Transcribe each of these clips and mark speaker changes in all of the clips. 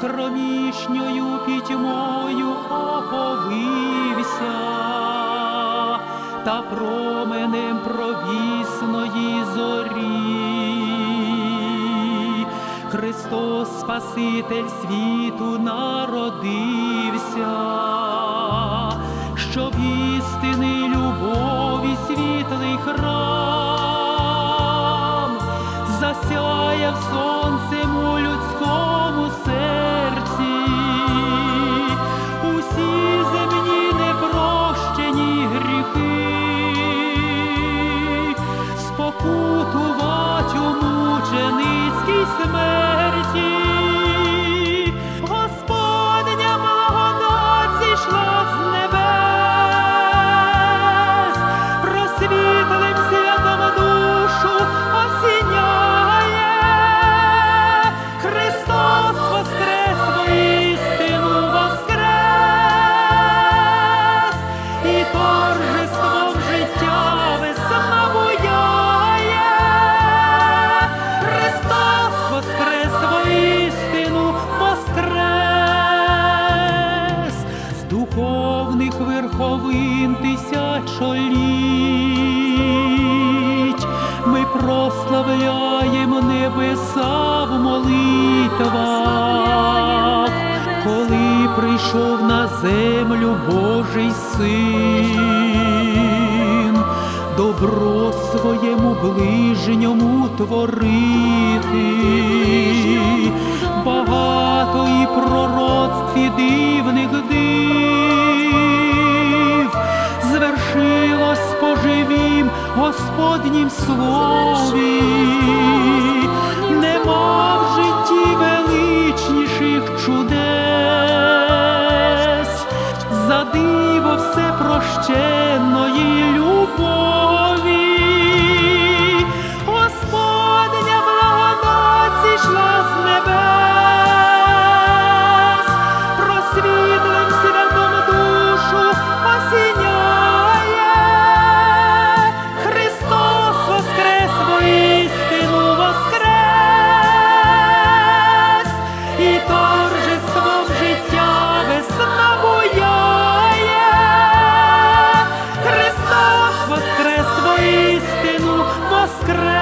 Speaker 1: кромішньою пітьмою оповився, та променем провісної зорі. Христос, Спаситель світу, народився, щоб істини любові світлий храм засяяв сонцем у людському серці. Усі земні непрощені гріхи спокутувать у мученицькій смерті. Господня благодать зійшла з небес, просвітлим святом душу осіняє. Христос воскрес, воістину воскрес, і торжеством життя весна буяє. Христос воскрес, воістину воскрес, з духовних верховин тисячоліть ми прославляємо небеса в молитвах, коли прийшов на землю Божий Син, добро своєму ближньому творити. Багато і пророцтв, і дивних див звершилось по живім Господнім слові. Нема в житті величніших чудес за диво все прощенної любові. Господня благодать зійшла з небес, просвітлим святом душу осіняє. Христос воскрес, воістину воскрес, і торжеством життя весна буяє. Христос воскрес, воістину воскрес.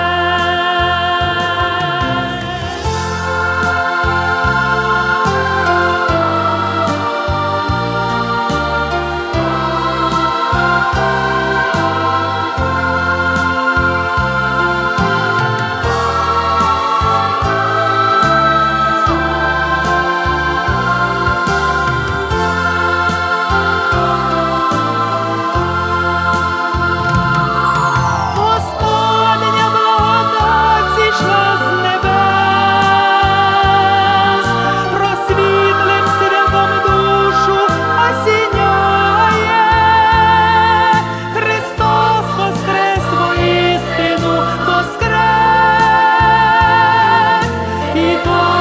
Speaker 1: Господня благодать зійшла з небес, просвітлим святом душу осіняє. Христос воскрес, воістину воскрес, і